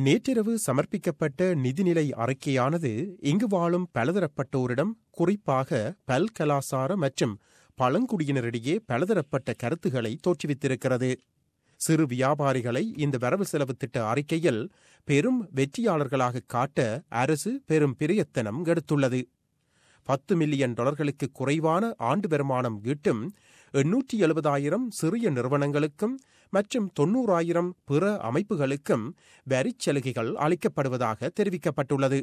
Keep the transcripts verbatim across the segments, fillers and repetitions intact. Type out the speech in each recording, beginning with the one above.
நேற்றிரவு சமர்ப்பிக்கப்பட்ட நிதிநிலை அறிக்கையானது இங்கு வாழும் பலதரப்பட்டோரிடம், குறிப்பாக பல்கலாசார மற்றும் பழங்குடியினரிடையே பலதரப்பட்ட கருத்துக்களை தோற்றுவித்திருக்கிறது. சிறு வியாபாரிகளை இந்த வரவு செலவு திட்ட அறிக்கையில் பெரும் வெற்றியாளர்களாக காட்ட அரசு பெரும் பிரயத்தனம் எடுத்துள்ளது. பத்து மில்லியன் டாலர்களுக்கு குறைவான ஆண்டு வருமானம் ஈட்டும் எண்ணூற்றி எழுபதாயிரம் சிறிய நிறுவனங்களுக்கும் மற்றும் தொன்னூறாயிரம் பிற அமைப்புகளுக்கும் வரிச் சலுகைகள் அளிக்கப்படுவதாக தெரிவிக்கப்பட்டுள்ளது.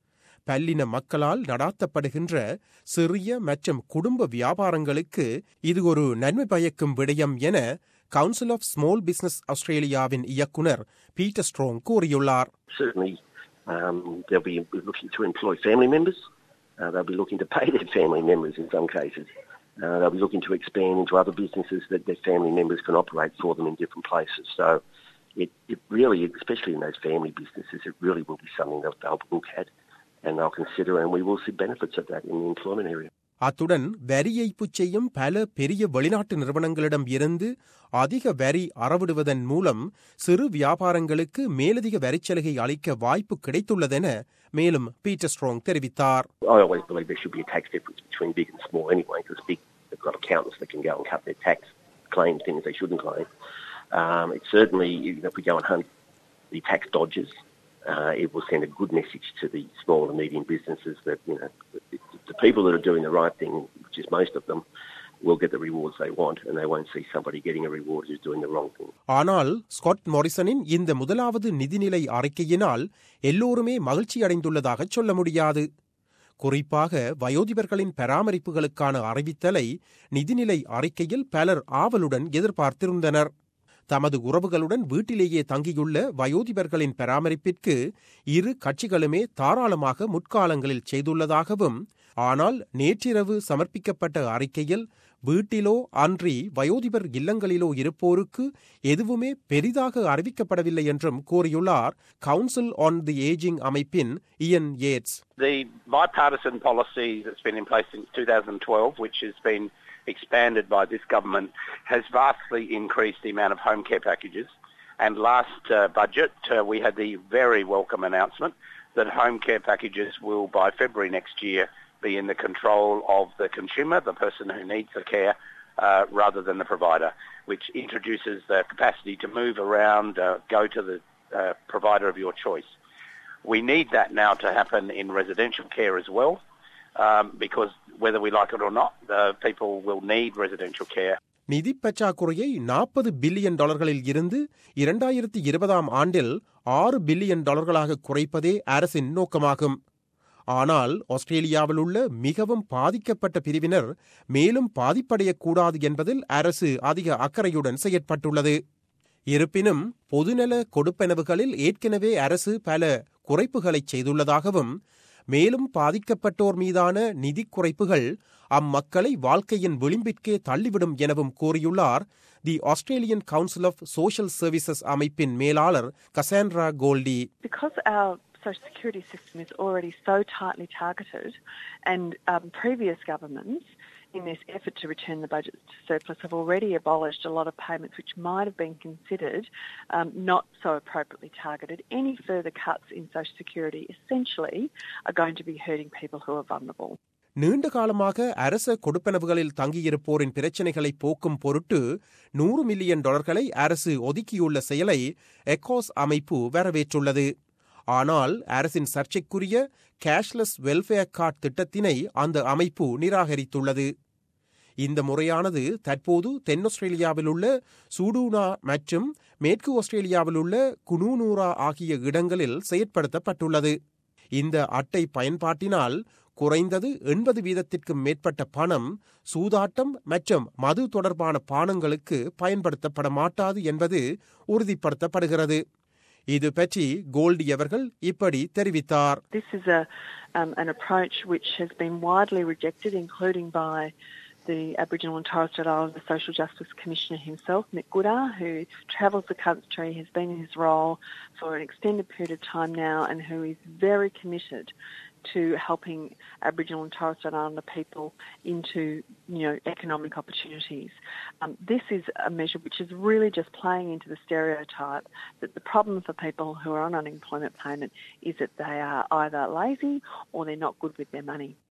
பல்லின மக்களால் நடாத்தப்படுகின்ற சிறிய மற்றும் குடும்ப வியாபாரங்களுக்கு இது ஒரு நன்மை பயக்கும் விடயம் என கவுன்சில் ஆஃப் ஸ்மால் பிசினஸ் ஆஸ்திரேலியாவின் இயக்குனர் பீட்டர் ஸ்ட்ராங் கூறியுள்ளார். Certainly, um, they'll be looking to employ family members. Uh, they'll be looking to pay their family members in some cases. Uh, they'll be looking to expand into other businesses that their family members can operate for them in different places. So it, it really, especially in those family businesses, it really will be something that they'll look at and they'll consider, and we will see benefits of that in the employment area. அத்துடன் வரி ஏய்ப்பு செய்யும் பல பெரிய வெளிநாட்டு நிறுவனங்களிடம் இருந்து அதிக வரி அறவிடுவதன் மூலம் சிறு வியாபாரங்களுக்கு மேலதிக வரிச்சலுகை அளிக்க வாய்ப்பு கிடைத்துள்ளதென மேலும் பீட்டர் ஸ்ட்ராங் தெரிவித்தார். I always believe there should be a tax difference between big and small anyway, because big, they've got accountants that can go and cut their tax claims, things they shouldn't claim. Um, it certainly, you know, if we go and hunt the tax dodgers, uh, it will send a good message to the small and medium businesses that, you know, the people that are doing the right thing, which is most of them, will get the rewards they want, and they won't see somebody getting a reward who's doing the wrong thing. ஆனால் Scott மாரிசனின் இந்த முதலாவது நிதிநிலை அறிக்கையினால் எல்லோருமே மகிழ்ச்சி அடைந்துள்ளதாக சொல்ல முடியாது. குறிப்பாக வயோதிபர்களின் பராமரிப்புகளுக்கான அறிவித்தலை நிதிநிலை அறிக்கையில் பலர் ஆவலுடன் எதிர்பார்த்திருந்தனர். தமது உறவுகளுடன் வீட்டிலேயே தங்கியுள்ள வயோதிபர்களின் பராமரிப்பிற்கு இரு கட்சிகளுமே தாராளமாக முற்காலங்களில் செய்துள்ளதாகவும், ஆனால் நேற்றிரவு சமர்ப்பிக்கப்பட்ட அறிக்கையில் வீட்டிலோ அன்றி வயோதிபர் இல்லங்களிலோ இருப்போருக்கு எதுவுமே பெரிதாக அறிவிக்கப்படவில்லை என்றும் கூறியுள்ளார் கவுன்சில் ஆன் தி ஏஜிங் அமைப்பின் இயன் ஏட்ஸ். The bipartisan policy that's been in place since two thousand twelve, which has been expanded by this government, has vastly increased the amount of home care packages. And last uh, budget, uh, we had the very welcome announcement that home care packages will, by February next year, be in the control of the consumer, the person who needs the care, uh, rather than the provider, which introduces the capacity to move around, uh, go to the uh, provider of your choice. We need that now to happen in residential care as well. Um, because whether we like it or not, uh, people will need residential care. நிதி பற்றாக்குறையை நாற்பது billion டாலர்களில் இருந்து இரண்டாயிரத்தி இருபதாம் ஆண்டில் ஆறு billion டாலர்களாக குறைப்பதே அரசின் நோக்கமாகும். ஆனால் ஆஸ்திரேலியாவில் உள்ள மிகவும் பாதிக்கப்பட்ட பிரிவினர் மேலும் பாதிப்படையக்கூடாது என்பதில் அரசு அதிக அக்கறையுடன் செயற்பட்டுள்ளது. இருப்பினும் பொதுநல கொடுப்பனவுகளில் ஏற்கனவே அரசு பல குறைப்புகளை செய்துள்ளதாகவும், மேலும் பாதிக்கப்பட்டோர் மீதான நிதி குறைப்புகள் அம்மக்களை வாழ்க்கையின் விளிம்பிற்கே தள்ளிவிடும் எனவும் கூறியுள்ளார் the Australian Council of Social Services அமைப்பின் மேலாளர் Cassandra Goldie. Because our social security system is already so tightly targeted, and um, previous governments in this effort to return the budget to surplus have already abolished a lot of payments which might have been considered um, not so appropriately targeted. Any further cuts in social security essentially are going to be hurting people who are vulnerable. நீண்ட காலமாக அரச கொடுப்பனவுகளில் தங்கியிருப்போரின் பிரச்சினைகளை போக்கும் பொருட்டு நூறு million டாலர்களை அரசு ஒதுக்கியுள்ள செயலை எக்கோஸ் அமைப்பு வரவேற்றுள்ளது. ஆனால் அரசின் சர்ச்சைக்குரிய கேஷ்லெஸ் வெல்ஃபேர் கார்டு திட்டத்தினை அந்த அமைப்பு நிராகரித்துள்ளது. இந்த முறையானது தற்போது தென் ஆஸ்திரேலியாவில் உள்ள சூடூனா மற்றும் மேற்கு ஆஸ்திரேலியாவில் உள்ள குனூனூரா ஆகிய இடங்களில் செயற்படுத்தப்பட்டுள்ளது. இந்த அட்டை பயன்பாட்டினால் குறைந்தது எண்பது வீதத்திற்கும் மேற்பட்ட பணம் சூதாட்டம் மற்றும் மது தொடர்பான பானங்களுக்கு பயன்படுத்தப்பட மாட்டாது என்பது உறுதிப்படுத்தப்படுகிறது. இது பற்றி கோல்டி அவர்கள் இப்படி தெரிவித்தார். This is a um, an approach which has been widely rejected, including by the Aboriginal and Torres Strait Islander Social Justice Commissioner himself, Mick Goodar, who travels the country, has been in his role for an extended period of time now, and who is very committed to helping Aboriginal and Torres Strait Islander people into, you know, economic opportunities. Um, this is a measure which is really just playing into the stereotype that the problem for people who are on unemployment payment is that they are either lazy or they're not good with their money.